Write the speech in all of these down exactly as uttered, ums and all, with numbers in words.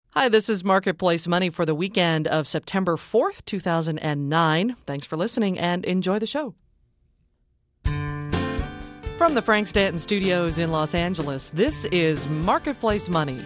Hi, this is Marketplace Money for the weekend of September fourth, two thousand nine. Thanks for listening and enjoy the show. From the Frank Stanton Studios in Los Angeles, this is Marketplace Money.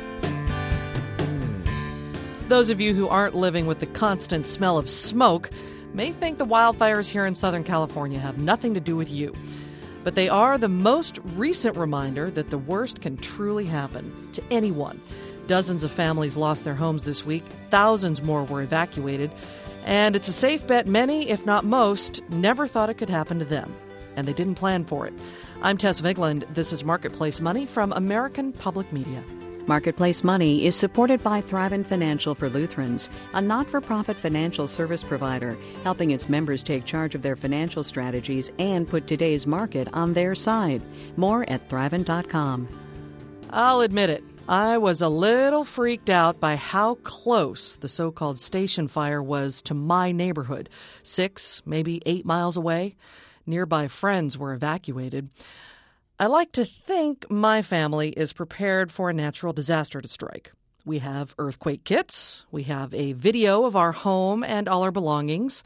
Those of you who aren't living with the constant smell of smoke may think the wildfires here in Southern California have nothing to do with you. But they are the most recent reminder that the worst can truly happen to anyone. Dozens of families lost their homes this week. Thousands more were evacuated. And it's a safe bet many, if not most, never thought it could happen to them. And they didn't plan for it. I'm Tess Vigland. This is Marketplace Money from American Public Media. Marketplace Money is supported by Thrivent Financial for Lutherans, a not-for-profit financial service provider, helping its members take charge of their financial strategies and put today's market on their side. More at thrivent dot com. I'll admit it. I was a little freaked out by how close the so-called station fire was to my neighborhood. Six, maybe eight miles away. Nearby friends were evacuated. I like to think my family is prepared for a natural disaster to strike. We have earthquake kits. We have a video of our home and all our belongings.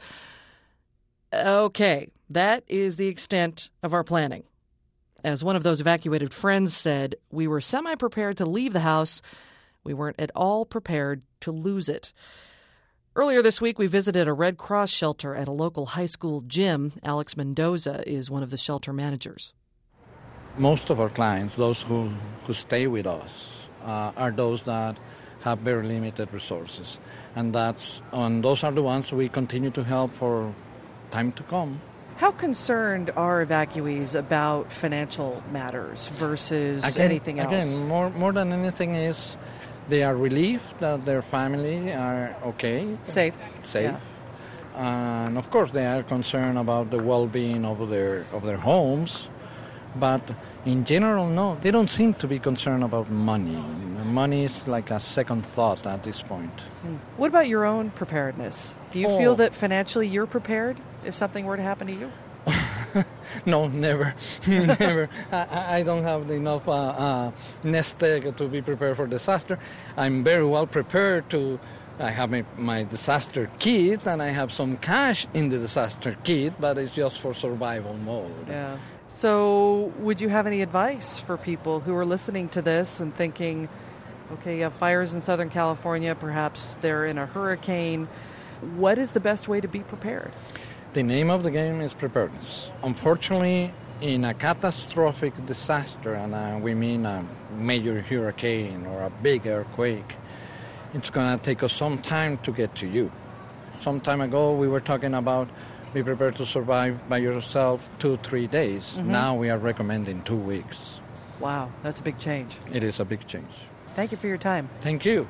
Okay, that is the extent of our planning. As one of those evacuated friends said, we were semi-prepared to leave the house. We weren't at all prepared to lose it. Earlier this week, we visited a Red Cross shelter at a local high school gym. Alex Mendoza is one of the shelter managers. Most of our clients, those who, who stay with us, uh, are those that have very limited resources. And that's and those are the ones we continue to help for time to come. How concerned are evacuees about financial matters versus again, anything else? Again, more, more than anything is they are relieved that their family are okay. Safe. Safe. Yeah. And of course they are concerned about the well-being of their of their homes. But in general, no, they don't seem to be concerned about money. Money is like a second thought at this point. What about your own preparedness? Do you oh. feel that financially you're prepared if something were to happen to you? No, never. never. I, I don't have enough uh, uh, nest egg to be prepared for disaster. I'm very well prepared to... I have my, my disaster kit, and I have some cash in the disaster kit, but it's just for survival mode. Yeah. So would you have any advice for people who are listening to this and thinking, okay, you have fires in Southern California, perhaps they're in a hurricane. What is the best way to be prepared? The name of the game is preparedness. Unfortunately, in a catastrophic disaster, and uh, we mean a major hurricane or a big earthquake, it's going to take us some time to get to you. Some time ago, we were talking about be prepared to survive by yourself two, three days. Mm-hmm. Now we are recommending two weeks. Wow, that's a big change. It is a big change. Thank you for your time. Thank you.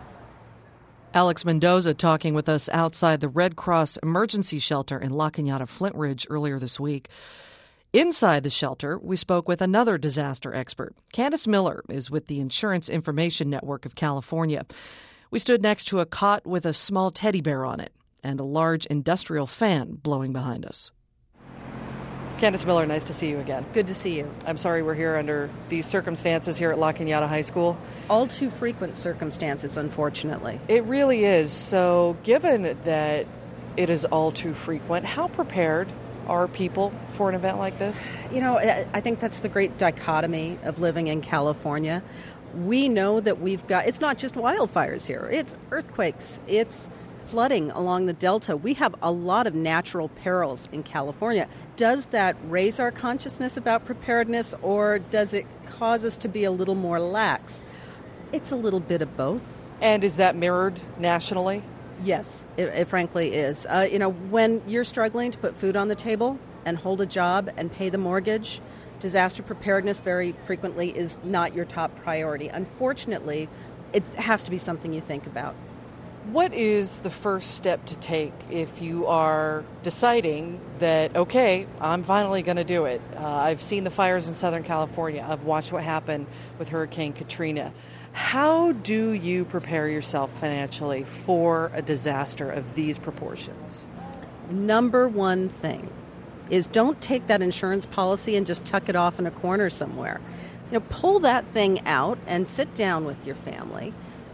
Alex Mendoza talking with us outside the Red Cross Emergency Shelter in La Cañada, Flint Ridge earlier this week. Inside the shelter, we spoke with another disaster expert. Candace Miller is with the Insurance Information Network of California. We stood next to a cot with a small teddy bear on it and a large industrial fan blowing behind us. Candace Miller, nice to see you again. Good to see you. I'm sorry we're here under these circumstances here at La Cañada High School. All too frequent circumstances, unfortunately. It really is. So given that it is all too frequent, how prepared are people for an event like this? You know, I think that's the great dichotomy of living in California. We know that we've got, it's not just wildfires here, it's earthquakes, it's flooding along the Delta. We have a lot of natural perils in California. Does that raise our consciousness about preparedness, or does it cause us to be a little more lax? It's a little bit of both. And is that mirrored nationally? Yes, it, it frankly is. Uh, you know, when you're struggling to put food on the table and hold a job and pay the mortgage, disaster preparedness very frequently is not your top priority. Unfortunately, it has to be something you think about. What is the first step to take if you are deciding that, okay, I'm finally going to do it? Uh, I've seen the fires in Southern California. I've watched what happened with Hurricane Katrina. How do you prepare yourself financially for a disaster of these proportions? Number one thing is don't take that insurance policy and just tuck it off in a corner somewhere. You know, pull that thing out and sit down with your family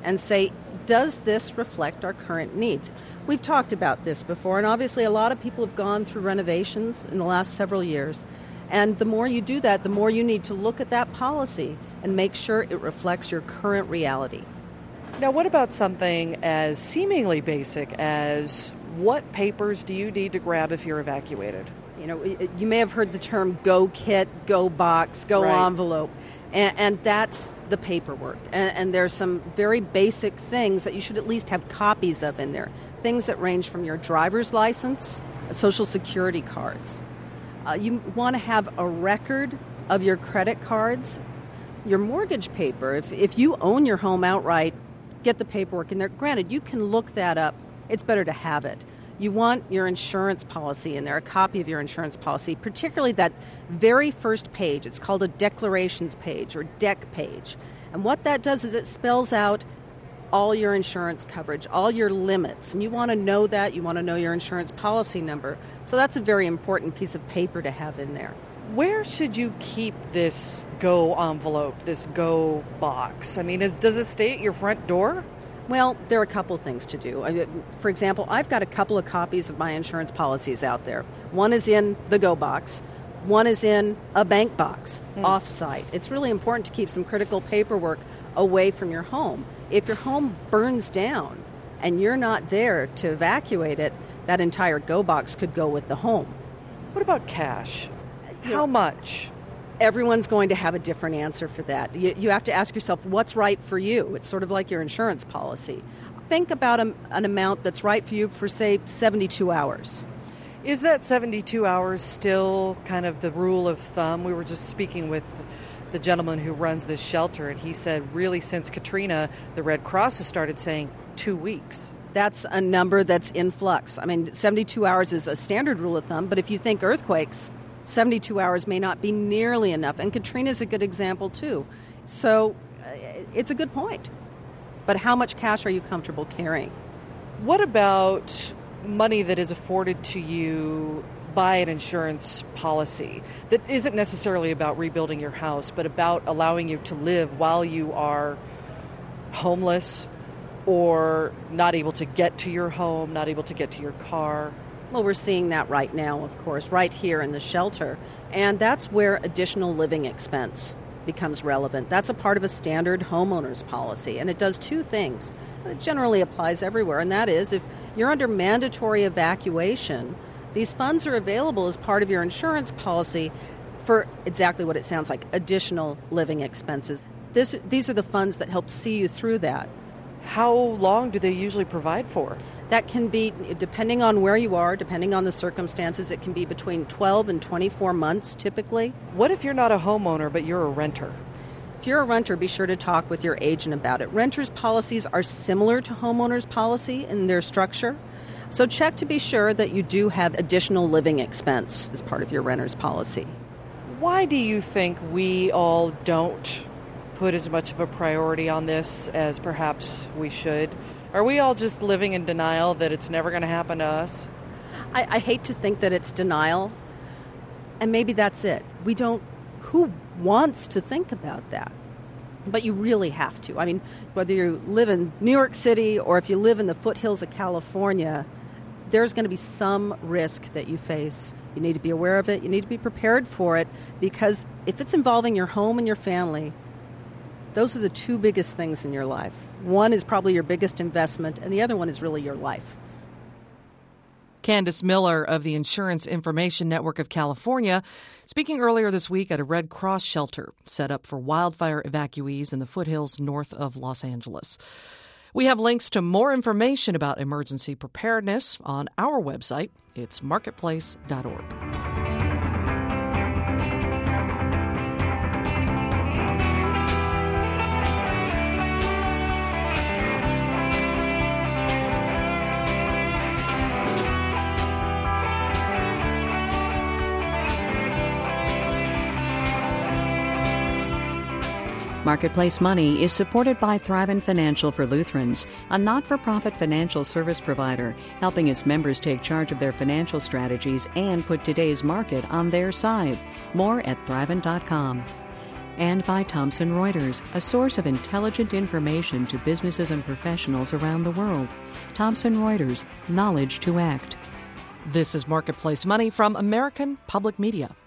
and say, does this reflect our current needs? We've talked about this before, and obviously a lot of people have gone through renovations in the last several years. And the more you do that, the more you need to look at that policy and make sure it reflects your current reality. Now, what about something as seemingly basic as what papers do you need to grab if you're evacuated? You know, you may have heard the term go kit, go box, go right. envelope, and, and that's the paperwork. And, and there's some very basic things that you should at least have copies of in there. Things that range from your driver's license, social security cards. Uh, you want to have a record of your credit cards, your mortgage paper. If, if you own your home outright, get the paperwork in there. Granted, you can look that up. It's better to have it. You want your insurance policy in there, a copy of your insurance policy, particularly that very first page. It's called a declarations page or deck page. And what that does is it spells out all your insurance coverage, all your limits. And you want to know that. You want to know your insurance policy number. So that's a very important piece of paper to have in there. Where should you keep this go envelope, this go box? I mean, is, does it stay at your front door? Well, there are a couple things to do. I, for example, I've got a couple of copies of my insurance policies out there. One is in the go box. One is in a bank box, mm. off-site. It's really important to keep some critical paperwork away from your home. If your home burns down and you're not there to evacuate it, that entire go box could go with the home. What about cash? You How know, much? Everyone's going to have a different answer for that. You, you have to ask yourself, what's right for you? It's sort of like your insurance policy. Think about a, an amount that's right for you for, say, seventy-two hours. Is that seventy-two hours still kind of the rule of thumb? We were just speaking with the gentleman who runs this shelter, and he said really since Katrina, the Red Cross has started saying two weeks. That's a number that's in flux. I mean, seventy-two hours is a standard rule of thumb, but if you think earthquakes, seventy-two hours may not be nearly enough. And Katrina's a good example, too. So uh, it's a good point. But how much cash are you comfortable carrying? What about money that is afforded to you by an insurance policy that isn't necessarily about rebuilding your house, but about allowing you to live while you are homeless or not able to get to your home, not able to get to your car? Well, we're seeing that right now, of course, right here in the shelter. And that's where additional living expense becomes relevant. That's a part of a standard homeowner's policy, and it does two things. It generally applies everywhere, and that is if you're under mandatory evacuation, these funds are available as part of your insurance policy for exactly what it sounds like, additional living expenses. This, these are the funds that help see you through that. How long do they usually provide for? That can be, depending on where you are, depending on the circumstances, it can be between twelve and twenty-four months typically. What if you're not a homeowner but you're a renter? If you're a renter, be sure to talk with your agent about it. Renters' policies are similar to homeowners' policy in their structure. So check to be sure that you do have additional living expense as part of your renter's policy. Why do you think we all don't put as much of a priority on this as perhaps we should? Are we all just living in denial that it's never going to happen to us? I, I hate to think that it's denial, and maybe that's it. We don't, who wants to think about that? But you really have to. I mean, whether you live in New York City or if you live in the foothills of California, there's going to be some risk that you face. You need to be aware of it. You need to be prepared for it, because if it's involving your home and your family, those are the two biggest things in your life. One is probably your biggest investment, and the other one is really your life. Candace Miller of the Insurance Information Network of California, speaking earlier this week at a Red Cross shelter set up for wildfire evacuees in the foothills north of Los Angeles. We have links to more information about emergency preparedness on our website. It's marketplace dot org. Marketplace Money is supported by Thrivent Financial for Lutherans, a not-for-profit financial service provider, helping its members take charge of their financial strategies and put today's market on their side. More at thrivent dot com. And by Thomson Reuters, a source of intelligent information to businesses and professionals around the world. Thomson Reuters, knowledge to act. This is Marketplace Money from American Public Media.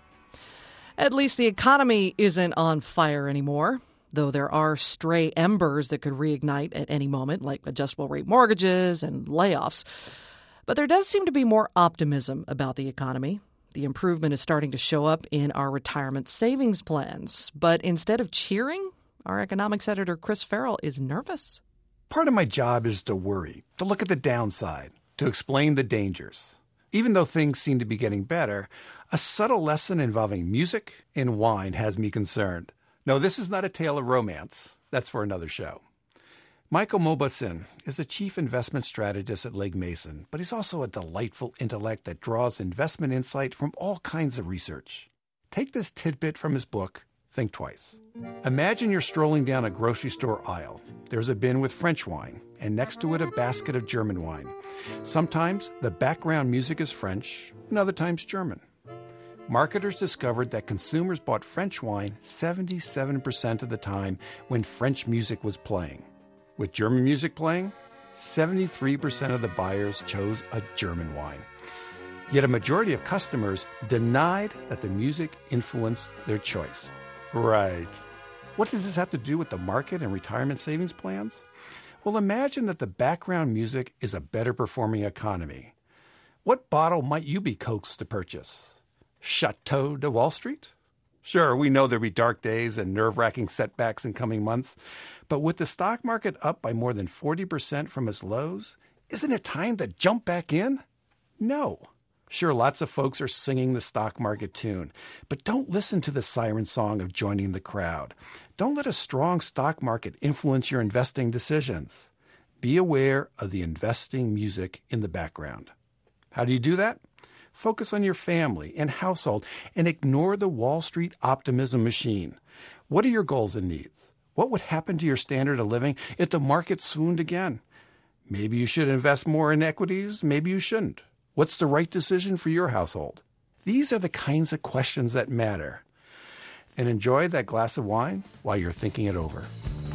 At least the economy isn't on fire anymore, though there are stray embers that could reignite at any moment, like adjustable rate mortgages and layoffs. But there does seem to be more optimism about the economy. The improvement is starting to show up in our retirement savings plans. But instead of cheering, our economics editor Chris Farrell is nervous. Part of my job is to worry, to look at the downside, to explain the dangers. Even though things seem to be getting better, a subtle lesson involving music and wine has me concerned. No, this is not a tale of romance. That's for another show. Michael Mauboussin is a chief investment strategist at Legg Mason, but he's also a delightful intellect that draws investment insight from all kinds of research. Take this tidbit from his book, Think Twice. Imagine you're strolling down a grocery store aisle. There's a bin with French wine, and next to it a basket of German wine. Sometimes the background music is French, and other times German. Marketers discovered that consumers bought French wine seventy-seven percent of the time when French music was playing. With German music playing, seventy-three percent of the buyers chose a German wine. Yet a majority of customers denied that the music influenced their choice. Right. What does this have to do with the market and retirement savings plans? Well, imagine that the background music is a better performing economy. What bottle might you be coaxed to purchase? Chateau de Wall Street? Sure, we know there'll be dark days and nerve-wracking setbacks in coming months, but with the stock market up by more than forty percent from its lows, isn't it time to jump back in? No. Sure, lots of folks are singing the stock market tune, but don't listen to the siren song of joining the crowd. Don't let a strong stock market influence your investing decisions. Be aware of the investing music in the background. How do you do that? Focus on your family and household and ignore the Wall Street optimism machine. What are your goals and needs? What would happen to your standard of living if the market swooned again? Maybe you should invest more in equities. Maybe you shouldn't. What's the right decision for your household? These are the kinds of questions that matter. And enjoy that glass of wine while you're thinking it over.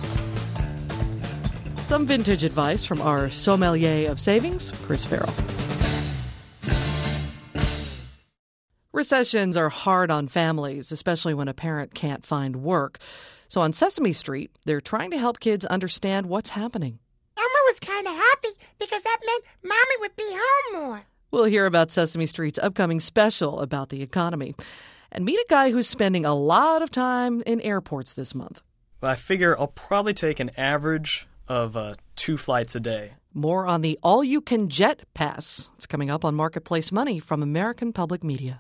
Some vintage advice from our sommelier of savings, Chris Farrell. Recessions are hard on families, especially when a parent can't find work. So on Sesame Street, they're trying to help kids understand what's happening. Elmo was kind of happy because that meant Mommy would be home more. We'll hear about Sesame Street's upcoming special about the economy and meet a guy who's spending a lot of time in airports this month. I figure I'll probably take an average of uh, two flights a day. More on the all-you-can-jet pass. It's coming up on Marketplace Money from American Public Media.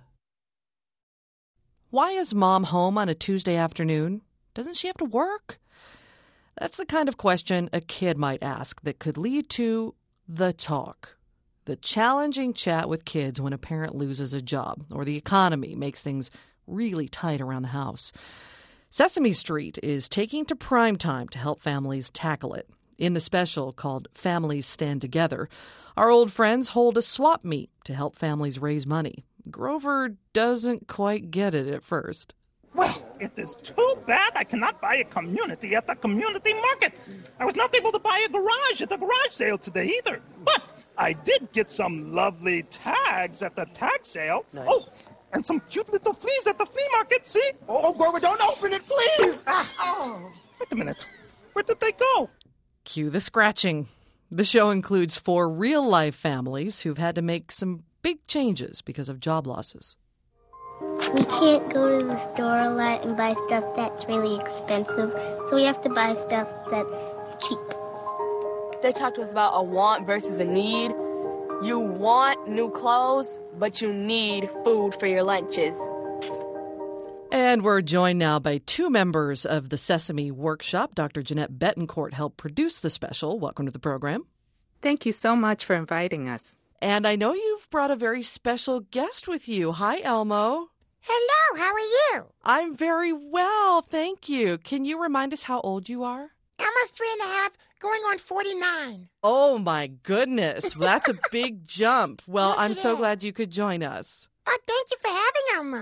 Why is Mom home on a Tuesday afternoon? Doesn't she have to work? That's the kind of question a kid might ask that could lead to the talk. The challenging chat with kids when a parent loses a job or the economy makes things really tight around the house. Sesame Street is taking to prime time to help families tackle it. In the special called Families Stand Together, our old friends hold a swap meet to help families raise money. Grover doesn't quite get it at first. Well, it is too bad I cannot buy a community at the community market. I was not able to buy a garage at the garage sale today either. But I did get some lovely tags at the tag sale. Nice. Oh, and some cute little fleas at the flea market, see? Oh, Grover, don't open it, please! Ah, oh. Wait a minute. Where did they go? Cue the scratching. The show includes four real-life families who've had to make some big changes because of job losses. We can't go to the store a lot and buy stuff that's really expensive, so we have to buy stuff that's cheap. They talked to us about a want versus a need. You want new clothes, but you need food for your lunches. And we're joined now by two members of the Sesame Workshop. Doctor Jeanette Betancourt helped produce the special. Welcome to the program. Thank you so much for inviting us. And I know you've brought a very special guest with you. Hi, Elmo. Hello, how are you? I'm very well, thank you. Can you remind us how old you are? Almost three and a half, going on forty-nine. Oh, my goodness. Well, that's a big jump. Well, Yes, I'm it so is. glad you could join us. Oh, thank you for having Elmo.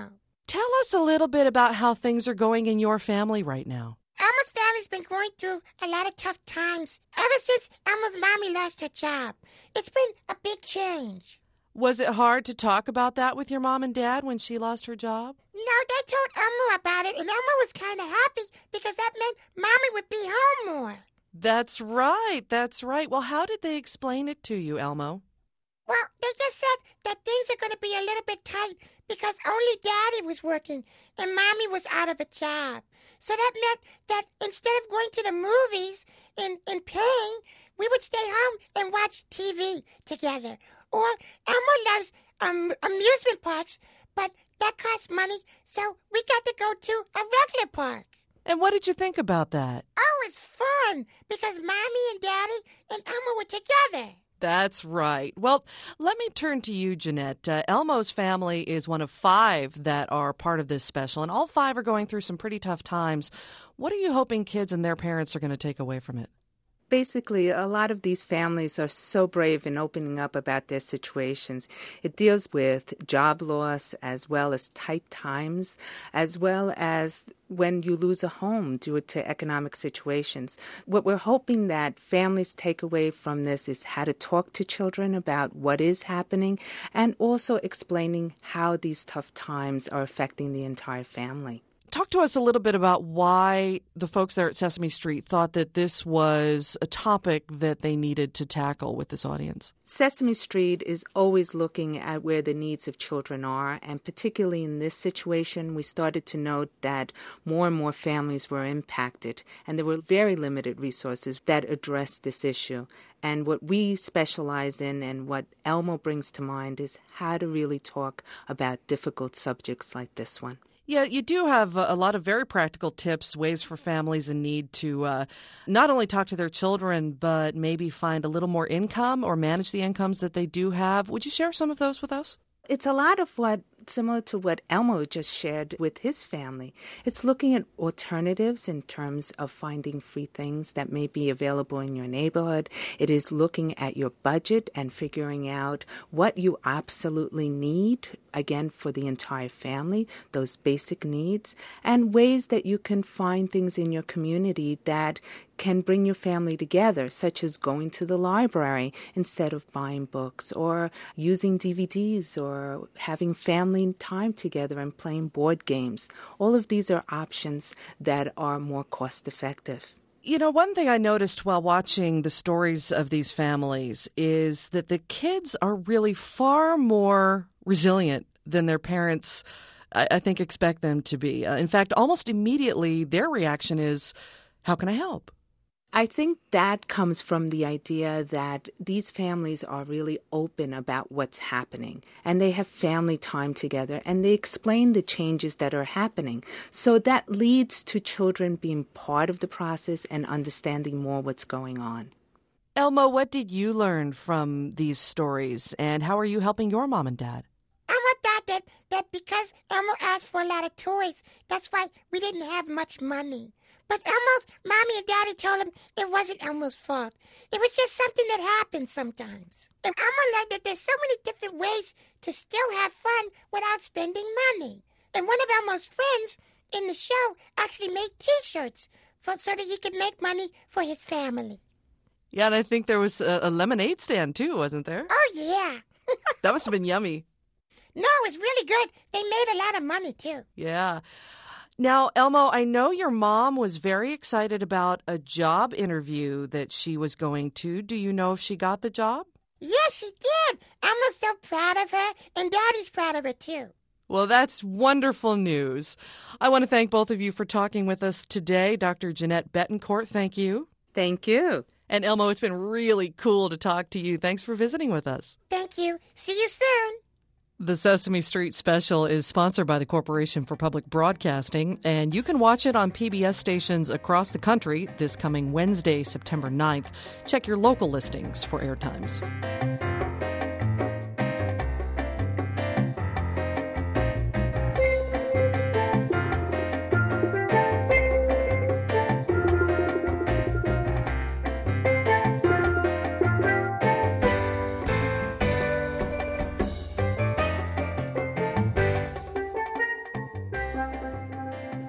Tell us a little bit about how things are going in your family right now. Elmo's family's been going through a lot of tough times ever since Elmo's mommy lost her job. It's been a big change. Was it hard to talk about that with your mom and dad when she lost her job? No, they told Elmo about it, and Elmo was kind of happy because that meant Mommy would be home more. That's right, that's right. Well, how did they explain it to you, Elmo? Well, they just said that things are going to be a little bit tight because only Daddy was working and Mommy was out of a job. So that meant that instead of going to the movies and, and playing, we would stay home and watch T V together. Or Elmo loves um, amusement parks, but that costs money, so we got to go to a regular park. And what did you think about that? Oh, it's fun because Mommy and Daddy and Elmo were together. That's right. Well, let me turn to you, Jeanette. Uh, Elmo's family is one of five that are part of this special, and all five are going through some pretty tough times. What are you hoping kids and their parents are going to take away from it? Basically, a lot of these families are so brave in opening up about their situations. It deals with job loss as well as tight times, as well as when you lose a home due to economic situations. What we're hoping that families take away from this is how to talk to children about what is happening and also explaining how these tough times are affecting the entire family. Talk to us a little bit about why the folks there at Sesame Street thought that this was a topic that they needed to tackle with this audience. Sesame Street is always looking at where the needs of children are, and particularly in this situation, we started to note that more and more families were impacted, and there were very limited resources that addressed this issue. And what we specialize in and what Elmo brings to mind is how to really talk about difficult subjects like this one. Yeah, you do have a lot of very practical tips, ways for families in need to uh, not only talk to their children, but maybe find a little more income or manage the incomes that they do have. Would you share some of those with us? It's a lot of what, similar to what Elmo just shared with his family. It's looking at alternatives in terms of finding free things that may be available in your neighborhood. It is looking at your budget and figuring out what you absolutely need, again, for the entire family, those basic needs, and ways that you can find things in your community that can bring your family together, such as going to the library instead of buying books, or using D V Ds, or having family time together and playing board games. All of these are options that are more cost-effective. You know, one thing I noticed while watching the stories of these families is that the kids are really far more resilient than their parents, I, I think, expect them to be. Uh, in fact, almost immediately, their reaction is, how can I help? I think that comes from the idea that these families are really open about what's happening, and they have family time together, and they explain the changes that are happening. So that leads to children being part of the process and understanding more what's going on. Elmo, what did you learn from these stories, and how are you helping your mom and dad? Elmo thought that, that because Elmo asked for a lot of toys, that's why we didn't have much money. But Elmo's mommy and daddy told him it wasn't Elmo's fault. It was just something that happens sometimes. And Elmo learned that there's so many different ways to still have fun without spending money. And one of Elmo's friends in the show actually made T-shirts for, so that he could make money for his family. Yeah, and I think there was a, a lemonade stand too, wasn't there? Oh, yeah. That must have been yummy. No, it was really good. They made a lot of money, too. Yeah. Now, Elmo, I know your mom was very excited about a job interview that she was going to. Do you know if she got the job? Yes, she did. Elmo's so proud of her, and Daddy's proud of her, too. Well, that's wonderful news. I want to thank both of you for talking with us today. Doctor Jeanette Betancourt, thank you. Thank you. And Elmo, it's been really cool to talk to you. Thanks for visiting with us. Thank you. See you soon. The Sesame Street special is sponsored by the Corporation for Public Broadcasting, and you can watch it on P B S stations across the country this coming Wednesday, September ninth. Check your local listings for airtimes.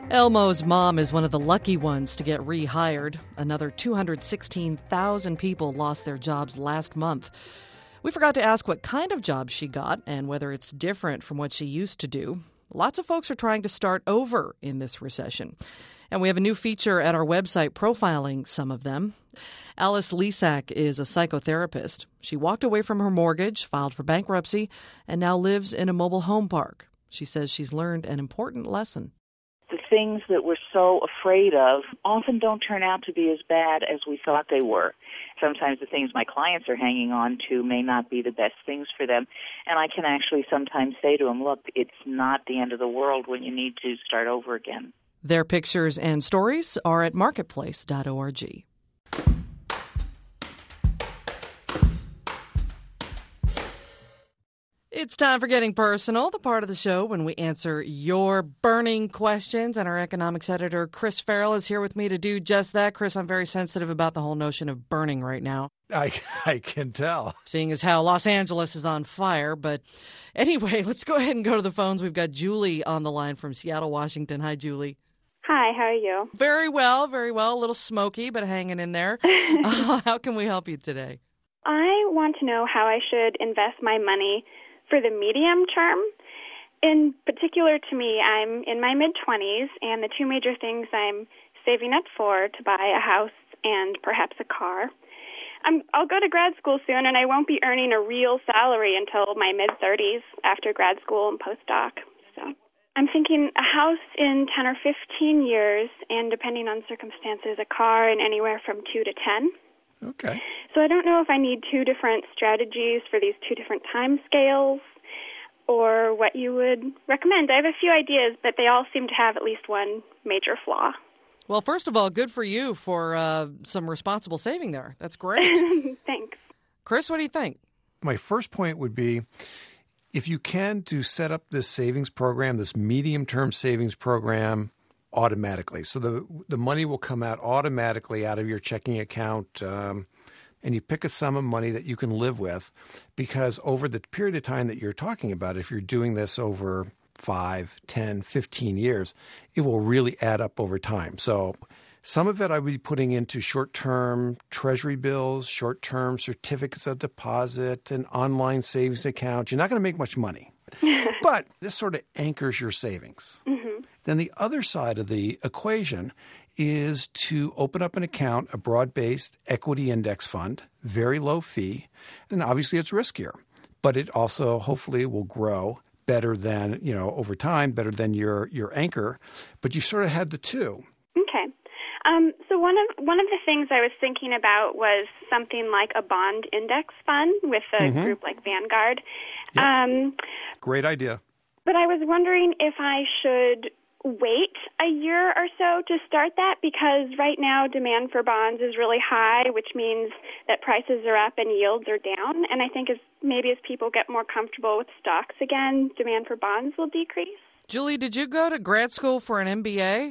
Elmo's mom is one of the lucky ones to get rehired. Another two hundred sixteen thousand people lost their jobs last month. We forgot to ask what kind of job she got and whether it's different from what she used to do. Lots of folks are trying to start over in this recession. And we have a new feature at our website profiling some of them. Alice Lisak is a psychotherapist. She walked away from her mortgage, filed for bankruptcy, and now lives in a mobile home park. She says she's learned an important lesson. The things that we're so afraid of often don't turn out to be as bad as we thought they were. Sometimes the things my clients are hanging on to may not be the best things for them. And I can actually sometimes say to them, look, it's not the end of the world when you need to start over again. Their pictures and stories are at marketplace dot org. It's time for Getting Personal, the part of the show when we answer your burning questions. And our economics editor, Chris Farrell, is here with me to do just that. Chris, I'm very sensitive about the whole notion of burning right now. I, I can tell. Seeing as how Los Angeles is on fire. But anyway, let's go ahead and go to the phones. We've got Julie on the line from Seattle, Washington. Hi, Julie. Hi, how are you? Very well, very well. A little smoky, but hanging in there. uh, how can we help you today? I want to know how I should invest my money for the medium term. In particular to me, I'm in my mid-twenties, and the two major things I'm saving up for to buy a house and perhaps a car. I'm, I'll go to grad school soon, and I won't be earning a real salary until my mid-thirties after grad school and postdoc. So I'm thinking a house in ten or fifteen years, and depending on circumstances, a car in anywhere from two to ten. Okay. So I don't know if I need two different strategies for these two different time scales or what you would recommend. I have a few ideas, but they all seem to have at least one major flaw. Well, first of all, good for you for uh, some responsible saving there. That's great. Thanks. Chris, what do you think? My first point would be, if you can, to set up this savings program, this medium-term savings program, automatically. So the the money will come out automatically out of your checking account, um, and you pick a sum of money that you can live with, because over the period of time that you're talking about, if you're doing this over five, ten, fifteen years, it will really add up over time. So some of it I would be putting into short-term treasury bills, short-term certificates of deposit, and online savings account. You're not going to make much money, but this sort of anchors your savings. Mm-hmm. Then the other side of the equation is to open up an account, a broad-based equity index fund, very low fee, and obviously it's riskier, but it also hopefully will grow better than, you know, over time, better than your, your anchor, but you sort of had the two. Okay. Um, so one of one of the things I was thinking about was something like a bond index fund with a mm-hmm. group like Vanguard. Yep. Um, Great idea. But I was wondering if I should wait a year or so to start that, because right now demand for bonds is really high, which means that prices are up and yields are down. And I think as maybe as people get more comfortable with stocks again, demand for bonds will decrease. Julie, did you go to grad school for an M B A?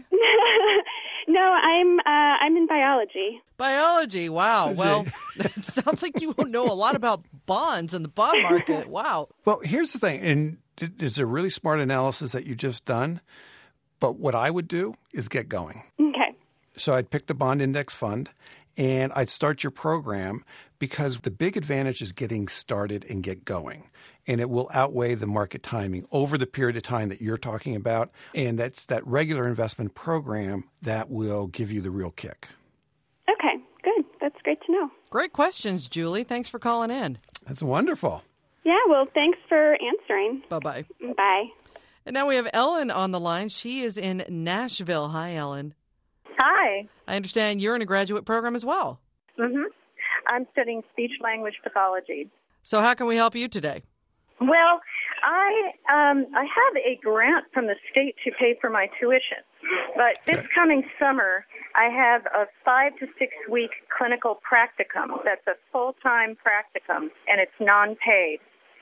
No, I'm uh, I'm in biology. Biology, wow. Well, it sounds like you know a lot about bonds and the bond market. Wow. Well, here's the thing, and it's a really smart analysis that you just done. But what I would do is get going. Okay. So I'd pick the bond index fund, and I'd start your program, because the big advantage is getting started and get going. And it will outweigh the market timing over the period of time that you're talking about. And that's that regular investment program that will give you the real kick. Okay, good. That's great to know. Great questions, Julie. Thanks for calling in. That's wonderful. Yeah, well, thanks for answering. Bye-bye. Bye. And now we have Ellen on the line. She is in Nashville. Hi, Ellen. Hi. I understand you're in a graduate program as well. Mm-hmm. I'm studying speech-language pathology. So how can we help you today? Well, I um, I have a grant from the state to pay for my tuition. But this okay. coming summer, I have a five to six week clinical practicum. That's a full-time practicum, and it's non-paid.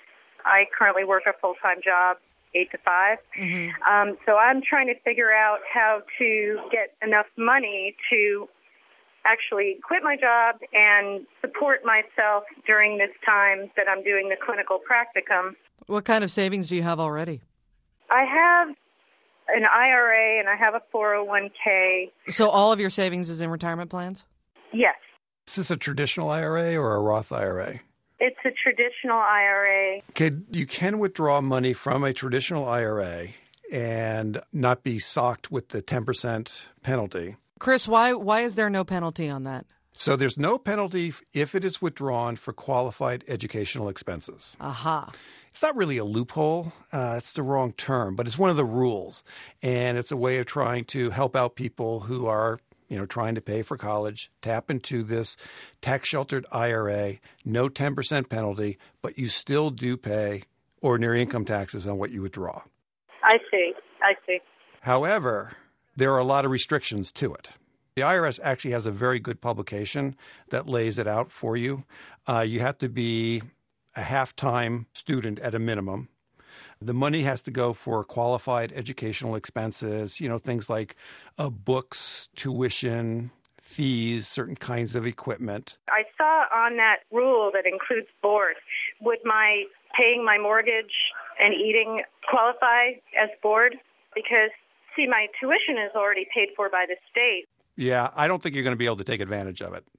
I currently work a full-time job, eight to five. Mm-hmm. Um, so I'm trying to figure out how to get enough money to actually quit my job and support myself during this time that I'm doing the clinical practicum. What kind of savings do you have already? I have an I R A and I have a four oh one k. So all of your savings is in retirement plans? Yes. Is this a traditional I R A or a Roth I R A? It's a traditional I R A. Okay, you can withdraw money from a traditional I R A and not be socked with the ten percent penalty. Chris, why why is there no penalty on that? So there's no penalty if it is withdrawn for qualified educational expenses. Aha. It's not really a loophole. Uh, it's the wrong term, but it's one of the rules. And it's a way of trying to help out people who are, you know, trying to pay for college, tap into this tax-sheltered I R A, no ten percent penalty, but you still do pay ordinary income taxes on what you withdraw. I see. I see. However, there are a lot of restrictions to it. The I R S actually has a very good publication that lays it out for you. Uh, you have to be a half-time student at a minimum. The money has to go for qualified educational expenses, you know, things like uh, books, tuition, fees, certain kinds of equipment. I saw on that rule that includes board. Would my paying my mortgage and eating qualify as board? Because, see, my tuition is already paid for by the state. Yeah, I don't think you're going to be able to take advantage of it.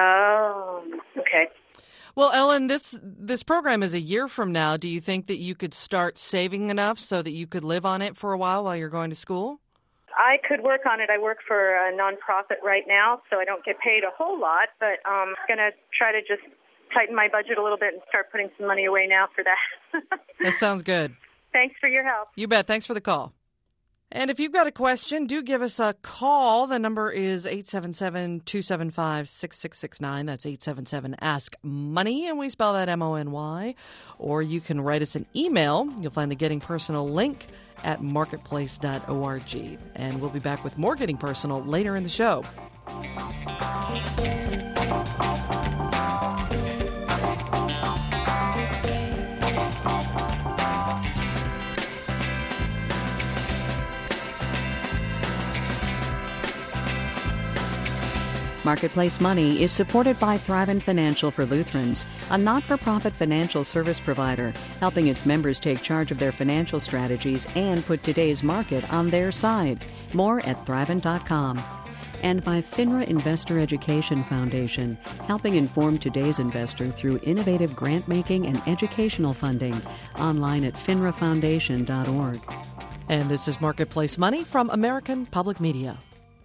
Oh, okay. Well, Ellen, this this program is a year from now. Do you think that you could start saving enough so that you could live on it for a while while you're going to school? I could work on it. I work for a nonprofit right now, so I don't get paid a whole lot, but I'm going to try to just tighten my budget a little bit and start putting some money away now for that. That sounds good. Thanks for your help. You bet. Thanks for the call. And if you've got a question, do give us a call. The number is eight seven seven, two seven five, six six six nine. That's eight seven seven, ask money, and we spell that M O N Y. Or you can write us an email. You'll find the Getting Personal link at marketplace dot org. And we'll be back with more Getting Personal later in the show. Marketplace Money is supported by Thrivent Financial for Lutherans, a not-for-profit financial service provider, helping its members take charge of their financial strategies and put today's market on their side. More at thrivent dot com. And by FINRA Investor Education Foundation, helping inform today's investor through innovative grant-making and educational funding. Online at finra foundation dot org. And this is Marketplace Money from American Public Media.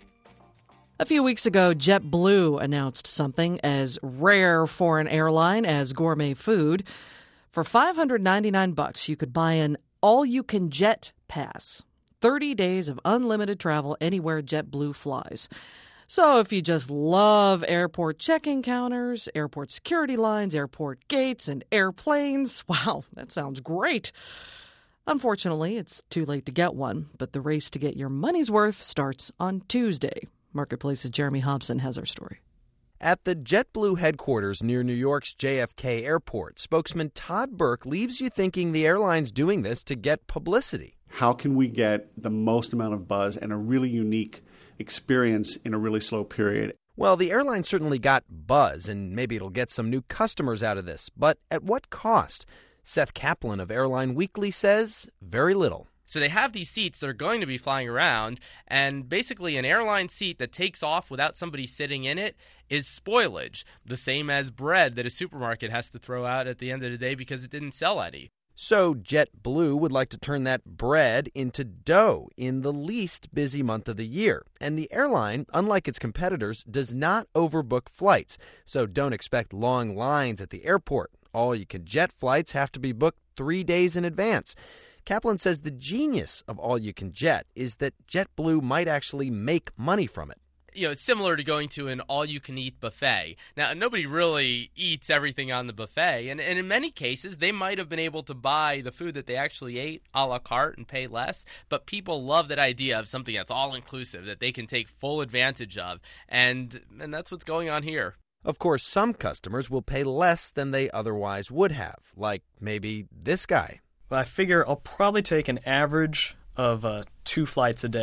A few weeks ago, JetBlue announced something as rare for an airline as gourmet food. For five hundred ninety-nine bucks, you could buy an all-you-can-jet pass. thirty days of unlimited travel anywhere JetBlue flies. So if you just love airport check-in counters, airport security lines, airport gates, and airplanes, wow, that sounds great. Unfortunately, it's too late to get one, but the race to get your money's worth starts on Tuesday. Marketplace's Jeremy Hobson has our story. At the JetBlue headquarters near New York's J F K Airport, spokesman Todd Burke leaves you thinking the airline's doing this to get publicity. How can we get the most amount of buzz and a really unique experience in a really slow period? Well, the airline certainly got buzz, and maybe it'll get some new customers out of this. But at what cost? Seth Kaplan of Airline Weekly says very little. So they have these seats that are going to be flying around, and basically an airline seat that takes off without somebody sitting in it is spoilage, the same as bread that a supermarket has to throw out at the end of the day because it didn't sell any. So JetBlue would like to turn that bread into dough in the least busy month of the year. And the airline, unlike its competitors, does not overbook flights. So don't expect long lines at the airport. All-you-can-jet flights have to be booked three days in advance. Kaplan says the genius of all-you-can-jet is that JetBlue might actually make money from it. You know, it's similar to going to an all-you-can-eat buffet. Now, nobody really eats everything on the buffet, and, and in many cases, they might have been able to buy the food that they actually ate a la carte and pay less, but people love that idea of something that's all-inclusive, that they can take full advantage of, and and that's what's going on here. Of course, some customers will pay less than they otherwise would have, like maybe this guy. But I figure I'll probably take an average of uh, two flights a day.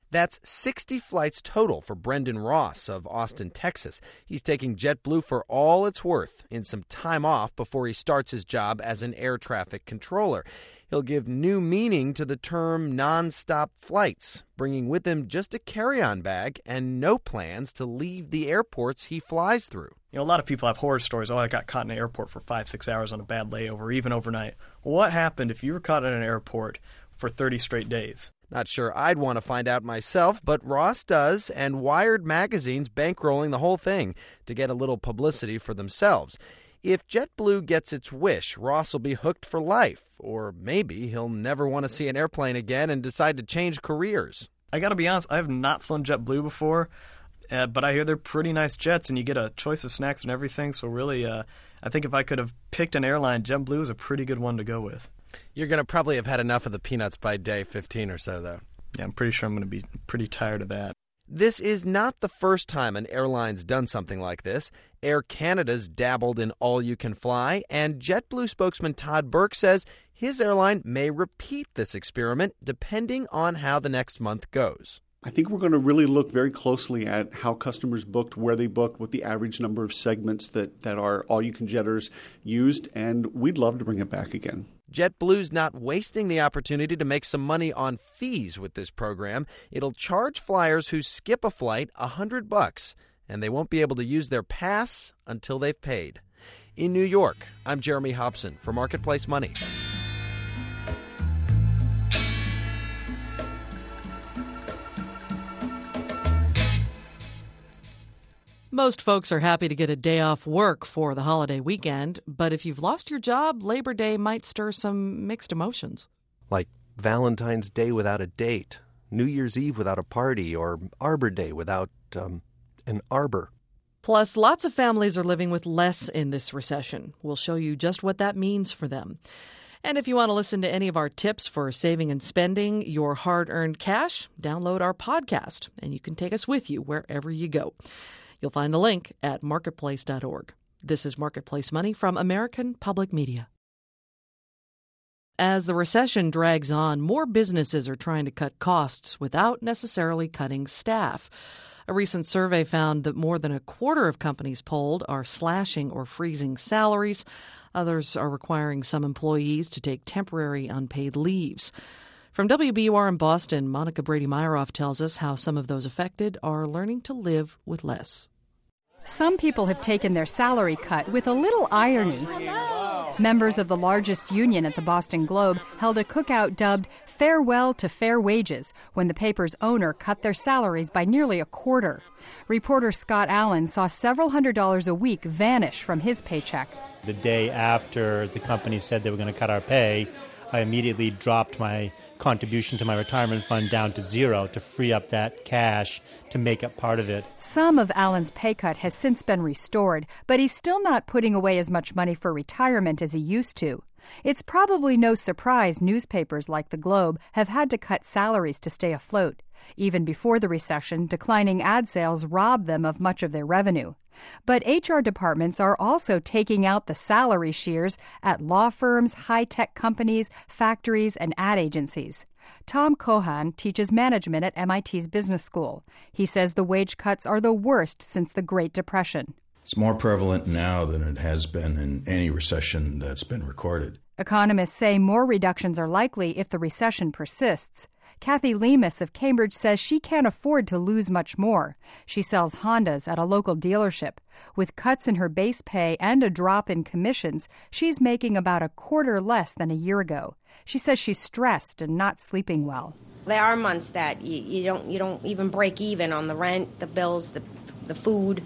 That's sixty flights total for Brendan Ross of Austin, Texas. He's taking JetBlue for all it's worth in some time off before he starts his job as an air traffic controller. He'll give new meaning to the term nonstop flights, bringing with him just a carry-on bag and no plans to leave the airports he flies through. You know, a lot of people have horror stories. Oh, I got caught in an airport for five, six hours on a bad layover, even overnight. Well, what happened if you were caught in an airport for thirty straight days? Not sure I'd want to find out myself, but Ross does, and Wired magazine's bankrolling the whole thing to get a little publicity for themselves. If JetBlue gets its wish, Ross will be hooked for life, or maybe he'll never want to see an airplane again and decide to change careers. I got to be honest, I have not flown JetBlue before, uh, but I hear they're pretty nice jets, and you get a choice of snacks and everything, so really, uh, I think if I could have picked an airline, JetBlue is a pretty good one to go with. You're going to probably have had enough of the peanuts by day fifteen or so, though. Yeah, I'm pretty sure I'm going to be pretty tired of that. This is not the first time an airline's done something like this. Air Canada's dabbled in all-you-can-fly, and JetBlue spokesman Todd Burke says his airline may repeat this experiment depending on how the next month goes. I think we're going to really look very closely at how customers booked, where they booked, what the average number of segments that, that our all-you-can-jetters used, and we'd love to bring it back again. JetBlue's not wasting the opportunity to make some money on fees with this program. It'll charge flyers who skip a flight a hundred bucks, and they won't be able to use their pass until they've paid. In New York, I'm Jeremy Hobson for Marketplace Money. Most folks are happy to get a day off work for the holiday weekend, but if you've lost your job, Labor Day might stir some mixed emotions. Like Valentine's Day without a date, New Year's Eve without a party, or Arbor Day without um, an arbor. Plus, lots of families are living with less in this recession. We'll show you just what that means for them. And if you want to listen to any of our tips for saving and spending your hard-earned cash, download our podcast, and you can take us with you wherever you go. You'll find the link at marketplace dot org. This is Marketplace Money from American Public Media. As the recession drags on, more businesses are trying to cut costs without necessarily cutting staff. A recent survey found that more than a quarter of companies polled are slashing or freezing salaries. Others are requiring some employees to take temporary unpaid leaves. From W B U R in Boston, Monica Brady-Myeroff tells us how some of those affected are learning to live with less. Some people have taken their salary cut with a little irony. Members of the largest union at the Boston Globe held a cookout dubbed Farewell to Fair Wages when the paper's owner cut their salaries by nearly a quarter. Reporter Scott Allen saw several hundred dollars a week vanish from his paycheck. The day after the company said they were going to cut our pay, I immediately dropped my contribution to my retirement fund down to zero to free up that cash to make up part of it. Some of Allen's pay cut has since been restored, but he's still not putting away as much money for retirement as he used to. It's probably no surprise newspapers like the Globe have had to cut salaries to stay afloat. Even before the recession, declining ad sales robbed them of much of their revenue. But H R departments are also taking out the salary shears at law firms, high-tech companies, factories, and ad agencies. Tom Cohan teaches management at M I T's business school. He says the wage cuts are the worst since the Great Depression. It's more prevalent now than it has been in any recession that's been recorded. Economists say more reductions are likely if the recession persists. Kathy Lemus of Cambridge says she can't afford to lose much more. She sells Hondas at a local dealership. With cuts in her base pay and a drop in commissions, she's making about a quarter less than a year ago. She says she's stressed and not sleeping well. There are months that you, you don't you don't even break even on the rent, the bills, the the food.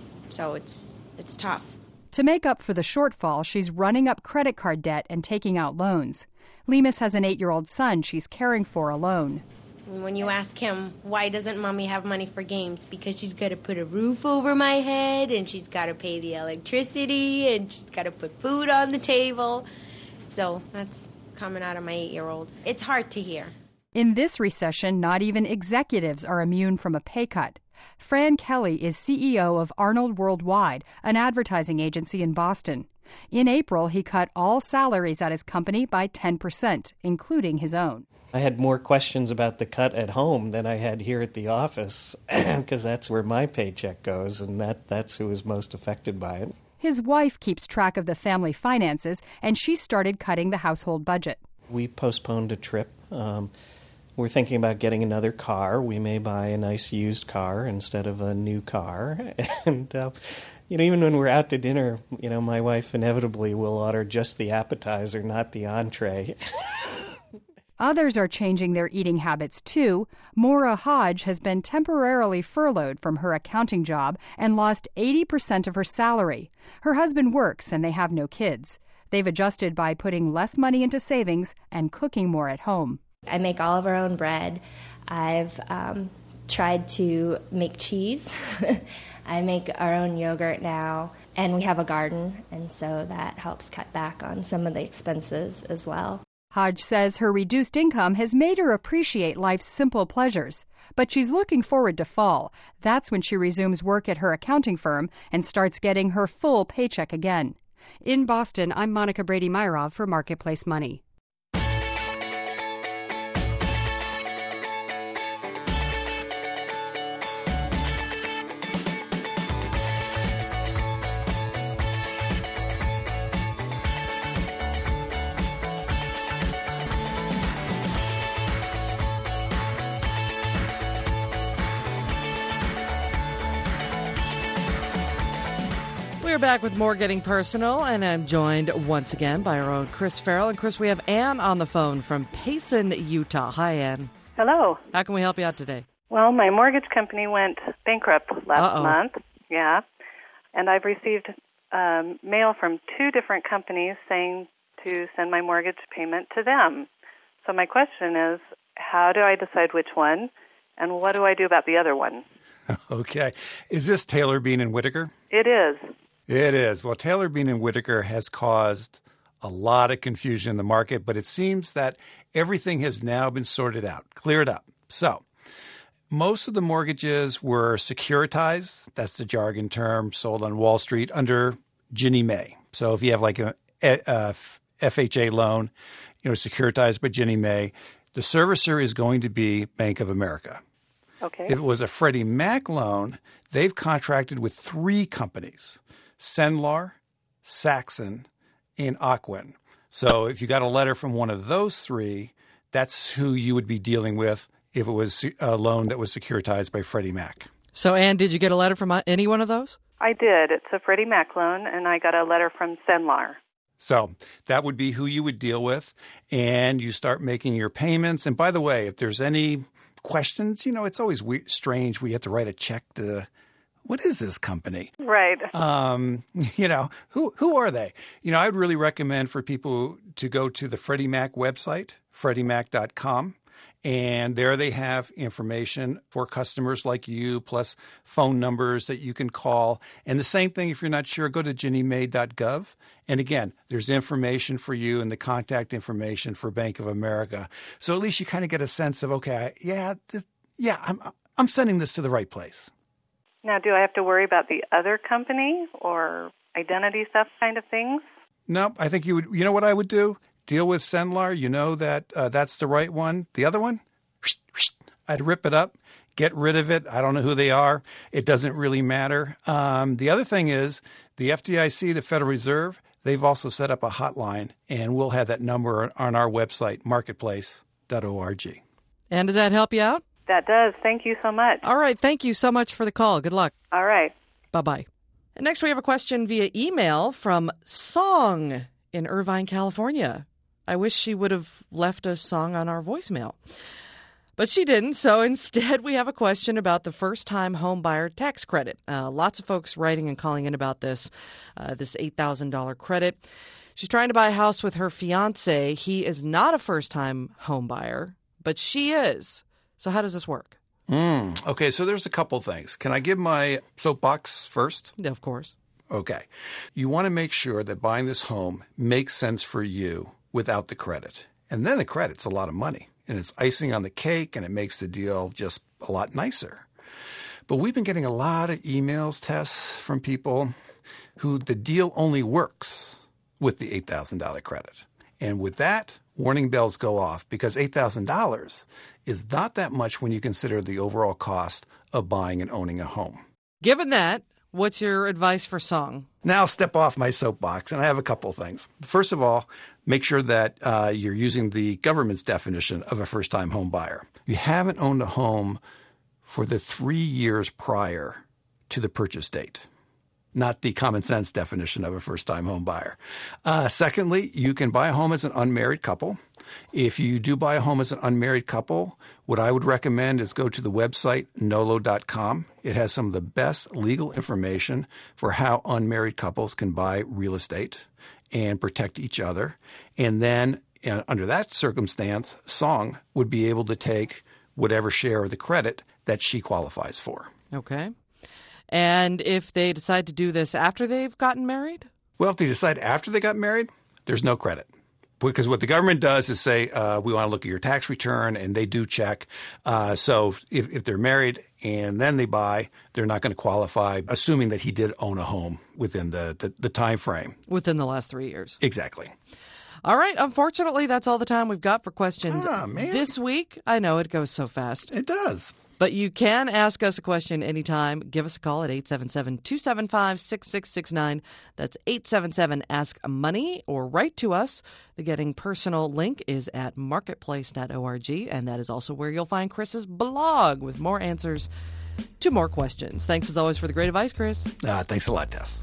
So it's it's tough. To make up for the shortfall, she's running up credit card debt and taking out loans. Lemus has an eight-year-old son she's caring for alone. When you ask him, why doesn't Mommy have money for games? Because she's got to put a roof over my head, and she's got to pay the electricity, and she's got to put food on the table. So that's coming out of my eight-year-old. It's hard to hear. In this recession, not even executives are immune from a pay cut. Fran Kelly is C E O of Arnold Worldwide, an advertising agency in Boston. In April, he cut all salaries at his company by ten percent, including his own. I had more questions about the cut at home than I had here at the office, because that's where my paycheck goes, and that, that's who was most affected by it. His wife keeps track of the family finances, and she started cutting the household budget. We postponed a trip. Um, we're thinking about getting another car. We may buy a nice used car instead of a new car. And, uh, you know, even when we're out to dinner, you know, my wife inevitably will order just the appetizer, not the entree. Others are changing their eating habits, too. Maura Hodge has been temporarily furloughed from her accounting job and lost eighty percent of her salary. Her husband works, and they have no kids. They've adjusted by putting less money into savings and cooking more at home. I make all of our own bread. I've um, tried to make cheese. I make our own yogurt now, and we have a garden, and so that helps cut back on some of the expenses as well. Hodge says her reduced income has made her appreciate life's simple pleasures. But she's looking forward to fall. That's when she resumes work at her accounting firm and starts getting her full paycheck again. In Boston, I'm Monica Brady-Myrov for Marketplace Money. We're back with more Getting Personal, and I'm joined once again by our own Chris Farrell. And Chris, we have Ann on the phone from Payson, Utah. Hi, Ann. Hello. How can we help you out today? Well, my mortgage company went bankrupt last Uh-oh. month. Yeah. And I've received um, mail from two different companies saying to send my mortgage payment to them. So my question is, how do I decide which one, and what do I do about the other one? Okay. Is this Taylor Bean and Whitaker? It is. It is. Well, Taylor Bean and Whitaker has caused a lot of confusion in the market, but it seems that everything has now been sorted out, cleared up. So most of the mortgages were securitized. That's the jargon term sold on Wall Street under Ginnie Mae. So if you have like a, a F H A loan, you know, securitized by Ginnie Mae, the servicer is going to be Bank of America. Okay. If it was a Freddie Mac loan, they've contracted with three companies, Cenlar, Saxon, and Ocwen. So if you got a letter from one of those three, that's who you would be dealing with if it was a loan that was securitized by Freddie Mac. So, Ann, did you get a letter from any one of those? I did. It's a Freddie Mac loan, and I got a letter from Cenlar. So that would be who you would deal with, and you start making your payments. And by the way, if there's any questions, you know, it's always we- strange. We have to write a check to, what is this company? Right. Um, you know, who who are they? You know, I would really recommend for people to go to the Freddie Mac website, freddie mac dot com. And there they have information for customers like you, plus phone numbers that you can call. And the same thing, if you're not sure, go to ginnie mae dot gov. And again, there's information for you and the contact information for Bank of America. So at least you kind of get a sense of, okay, yeah, this, yeah, I'm I'm sending this to the right place. Now, do I have to worry about the other company or identity theft kind of things? No, I think you would. You know what I would do? Deal with Cenlar. You know that uh, that's the right one. The other one, I'd rip it up, get rid of it. I don't know who they are. It doesn't really matter. Um, the other thing is the F D I C, the Federal Reserve, they've also set up a hotline, and we'll have that number on our website, marketplace dot org. And does that help you out? That does. Thank you so much. All right. Thank you so much for the call. Good luck. All right. Bye-bye. And next we have a question via email from Song in Irvine, California. I wish she would have left a song on our voicemail. But she didn't, so instead we have a question about the first-time homebuyer tax credit. Uh, lots of folks writing and calling in about this, uh, this eight thousand dollars credit. She's trying to buy a house with her fiancé. He is not a first-time homebuyer, but she is. So how does this work? Mm, okay, so there's a couple things. Can I give my soapbox first? Yeah, of course. Okay. You want to make sure that buying this home makes sense for you without the credit. And then the credit's a lot of money. And it's icing on the cake, and it makes the deal just a lot nicer. But we've been getting a lot of emails, Tess, from people who the deal only works with the eight thousand dollars credit. And with that, warning bells go off because eight thousand dollars is not that much when you consider the overall cost of buying and owning a home. Given that, what's your advice for Song? Now I'll step off my soapbox, and I have a couple of things. First of all, make sure that uh, you're using the government's definition of a first-time home buyer. You haven't owned a home for the three years prior to the purchase date, not the common sense definition of a first-time home buyer. Uh, secondly, you can buy a home as an unmarried couple. If you do buy a home as an unmarried couple, what I would recommend is go to the website nolo dot com. It has some of the best legal information for how unmarried couples can buy real estate and protect each other. And then uh, under that circumstance, Song would be able to take whatever share of the credit that she qualifies for. Okay. And if they decide to do this after they've gotten married? Well, if they decide after they got married, there's no credit. Because what the government does is say, uh, we want to look at your tax return, and they do check. Uh, so if, if they're married and then they buy, they're not going to qualify, assuming that he did own a home within the, the, the time frame. Within the last three years. Exactly. All right. Unfortunately, that's all the time we've got for questions oh, man. this week. I know it goes so fast. It does. But you can ask us a question anytime. Give us a call at eight seven seven, two seven five, six six six nine. That's eight seven seven, ask money, or write to us. The Getting Personal link is at marketplace dot org, and that is also where you'll find Chris's blog with more answers to more questions. Thanks as always for the great advice, Chris. Uh, thanks a lot, Tess.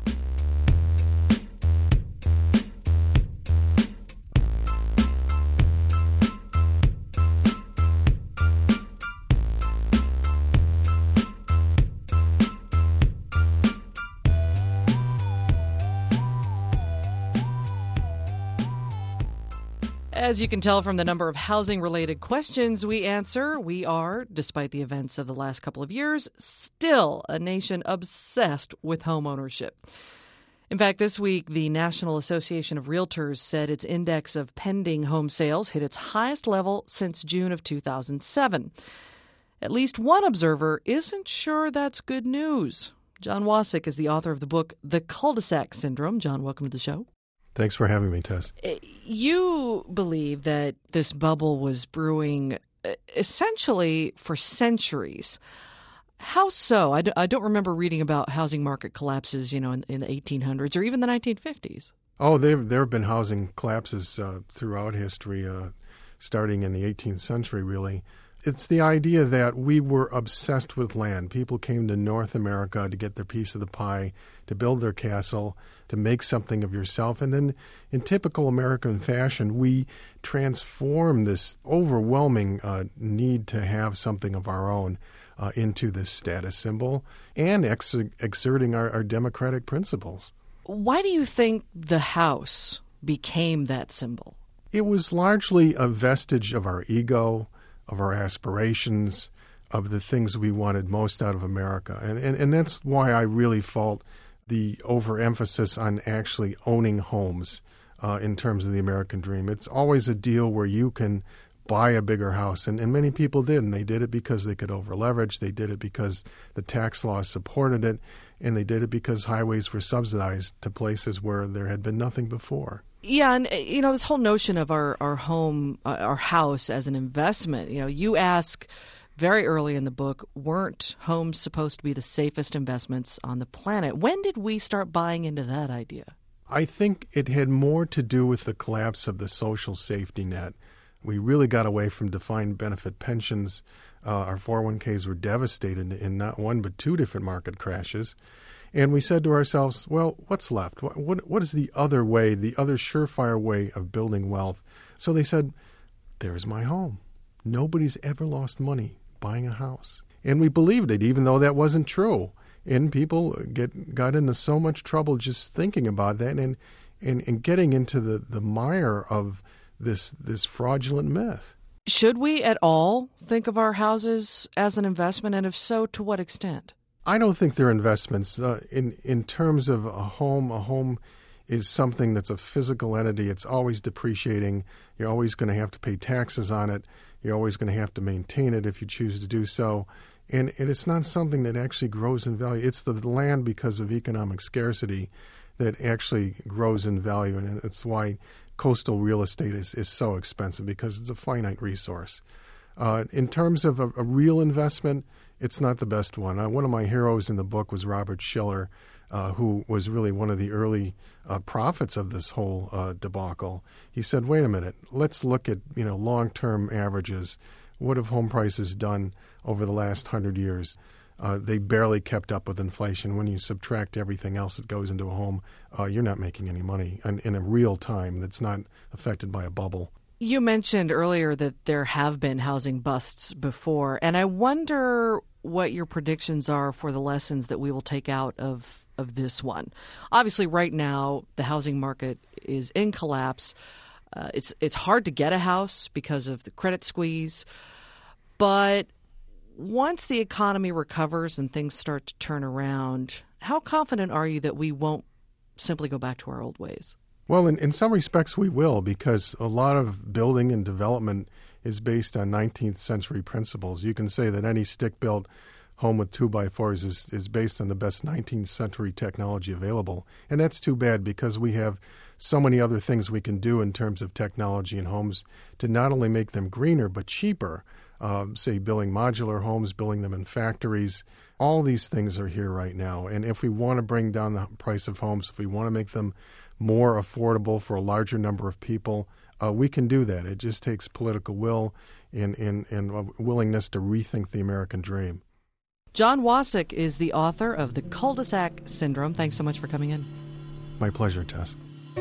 As you can tell from the number of housing-related questions we answer, we are, despite the events of the last couple of years, still a nation obsessed with homeownership. In fact, this week, the National Association of Realtors said its index of pending home sales hit its highest level since June of two thousand seven. At least one observer isn't sure that's good news. John Wasik is the author of the book, The Cul-de-sac Syndrome. John, welcome to the show. Thanks for having me, Tess. You believe that this bubble was brewing essentially for centuries. How so? I, d- I don't remember reading about housing market collapses, you know, in, in the eighteen hundreds or even the nineteen fifties. Oh, there there have been housing collapses uh, throughout history, uh, starting in the eighteenth century, really. It's the idea that we were obsessed with land. People came to North America to get their piece of the pie, to build their castle, to make something of yourself. And then in typical American fashion, we transform this overwhelming uh, need to have something of our own uh, into this status symbol and ex- exerting our, our democratic principles. Why do you think the house became that symbol? It was largely a vestige of our ego, of our aspirations, of the things we wanted most out of America. And, and, and that's why I really fault the overemphasis on actually owning homes uh, in terms of the American dream. It's always a deal where you can buy a bigger house, and, and many people did, and they did it because they could over-leverage, they did it because the tax laws supported it, and they did it because highways were subsidized to places where there had been nothing before. Yeah, and, you know, this whole notion of our, our home, uh, our house as an investment, you know, you ask very early in the book, weren't homes supposed to be the safest investments on the planet? When did we start buying into that idea? I think it had more to do with the collapse of the social safety net. We really got away from defined benefit pensions. Uh, our four oh one k's were devastated in not one but two different market crashes. And we said to ourselves, well, what's left? What, what, what is the other way, the other surefire way of building wealth? So they said, there's my home. Nobody's ever lost money buying a house. And we believed it, even though that wasn't true. And people get got into so much trouble just thinking about that and and, and getting into the, the mire of this this fraudulent myth. Should we at all think of our houses as an investment? And if so, to what extent? I don't think they're investments. Uh, in, in terms of a home, a home is something that's a physical entity. It's always depreciating. You're always going to have to pay taxes on it. You're always going to have to maintain it if you choose to do so. And, and it's not something that actually grows in value. It's the land, because of economic scarcity, that actually grows in value. And it's why coastal real estate is, is so expensive, because it's a finite resource. Uh, in terms of a, a real investment, it's not the best one. Uh, one of my heroes in the book was Robert Schiller, uh, who was really one of the early uh, prophets of this whole uh, debacle. He said, wait a minute, let's look at you know long-term averages. What have home prices done over the last hundred years? Uh, they barely kept up with inflation. When you subtract everything else that goes into a home, uh, you're not making any money in, in a real time that's not affected by a bubble. You mentioned earlier that there have been housing busts before, and I wonder what your predictions are for the lessons that we will take out of, of this one. Obviously, right now, the housing market is in collapse. Uh, it's it's hard to get a house because of the credit squeeze. But once the economy recovers and things start to turn around, how confident are you that we won't simply go back to our old ways? Well, in, in some respects we will, because a lot of building and development is based on nineteenth century principles. You can say that any stick-built home with two-by-fours is, is based on the best nineteenth century technology available. And that's too bad, because we have so many other things we can do in terms of technology in homes to not only make them greener but cheaper. Um, say building modular homes, building them in factories. All these things are here right now. And if we want to bring down the price of homes, if we want to make them more affordable for a larger number of people, uh, we can do that. It just takes political will and, and, and a willingness to rethink the American dream. John Wasik is the author of The Cul-de-sac Syndrome. Thanks so much for coming in. My pleasure, Tess.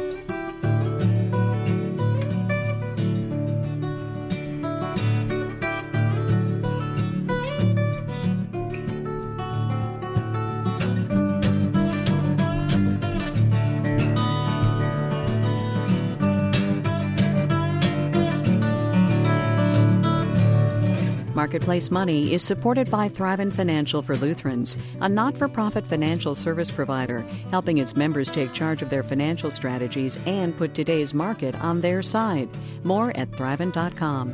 Marketplace Money is supported by Thrivent Financial for Lutherans, a not-for-profit financial service provider helping its members take charge of their financial strategies and put today's market on their side. More at thrivent dot com.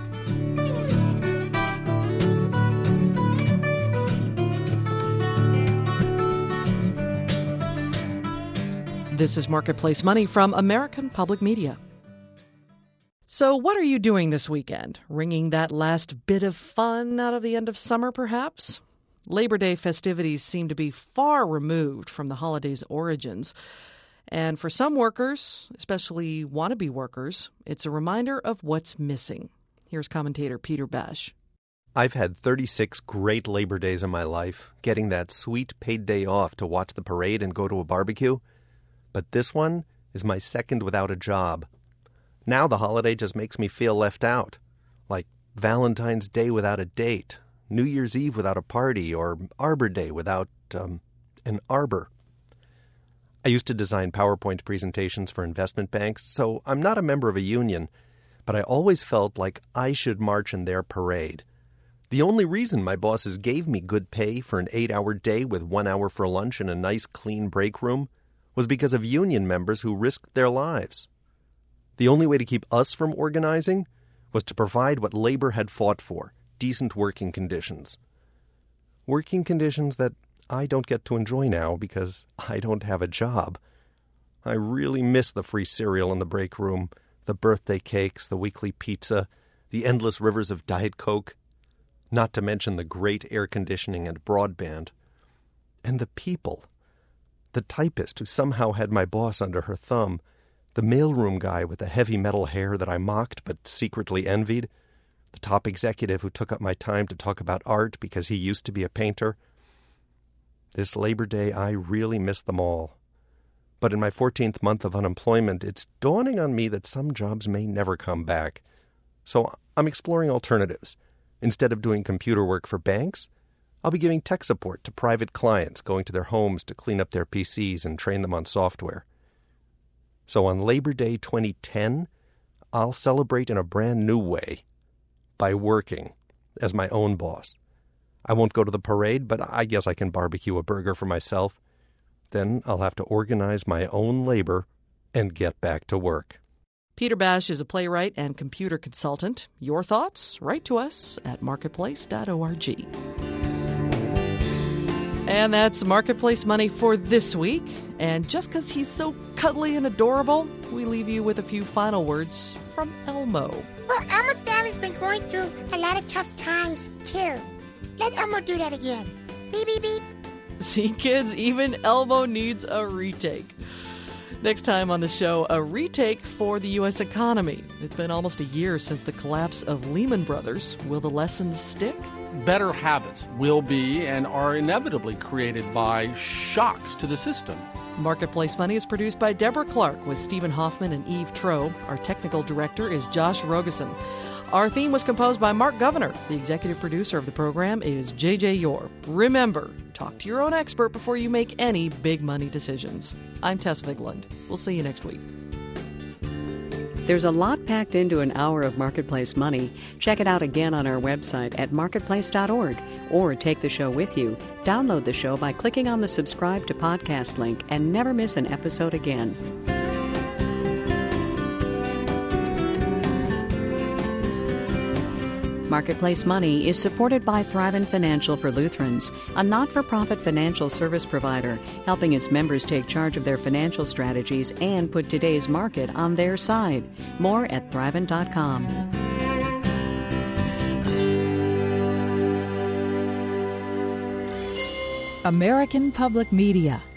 This is Marketplace Money from American Public Media. So what are you doing this weekend? Wringing that last bit of fun out of the end of summer, perhaps? Labor Day festivities seem to be far removed from the holiday's origins. And for some workers, especially wannabe workers, it's a reminder of what's missing. Here's commentator Peter Bash. I've had thirty-six great Labor Days in my life, getting that sweet paid day off to watch the parade and go to a barbecue. But this one is my second without a job. Now the holiday just makes me feel left out, like Valentine's Day without a date, New Year's Eve without a party, or Arbor Day without um, an arbor. I used to design PowerPoint presentations for investment banks, so I'm not a member of a union, but I always felt like I should march in their parade. The only reason my bosses gave me good pay for an eight-hour day with one hour for lunch in a nice, clean break room was because of union members who risked their lives. The only way to keep us from organizing was to provide what labor had fought for, decent working conditions. Working conditions that I don't get to enjoy now because I don't have a job. I really miss the free cereal in the break room, the birthday cakes, the weekly pizza, the endless rivers of Diet Coke, not to mention the great air conditioning and broadband. And the people. The typist who somehow had my boss under her thumb, the mailroom guy with the heavy metal hair that I mocked but secretly envied, the top executive who took up my time to talk about art because he used to be a painter. This Labor Day, I really miss them all. But in my fourteenth month of unemployment, it's dawning on me that some jobs may never come back. So I'm exploring alternatives. Instead of doing computer work for banks, I'll be giving tech support to private clients, going to their homes to clean up their P Cs and train them on software. So on Labor Day twenty ten, I'll celebrate in a brand new way, by working as my own boss. I won't go to the parade, but I guess I can barbecue a burger for myself. Then I'll have to organize my own labor and get back to work. Peter Bash is a playwright and computer consultant. Your thoughts? Write to us at marketplace dot org. And that's Marketplace Money for this week. And just because he's so cuddly and adorable, we leave you with a few final words from Elmo. Well, Elmo's family's been going through a lot of tough times, too. Let Elmo do that again. Beep, beep, beep. See, kids, even Elmo needs a retake. Next time on the show, a retake for the U S economy. It's been almost a year since the collapse of Lehman Brothers. Will the lessons stick? Better habits will be and are inevitably created by shocks to the system. Marketplace Money is produced by Deborah Clark with Stephen Hoffman and Eve Troe. Our technical director is Josh Rogeson. Our theme was composed by Mark Governor. The executive producer of the program is J J Yore. Remember, talk to your own expert before you make any big money decisions. I'm Tess Vigland. We'll see you next week. There's a lot packed into an hour of Marketplace Money. Check it out again on our website at marketplace dot org, or take the show with you. Download the show by clicking on the subscribe to podcast link and never miss an episode again. Marketplace Money is supported by Thrivent Financial for Lutherans, a not-for-profit financial service provider, helping its members take charge of their financial strategies and put today's market on their side. More at thrivent dot com. American Public Media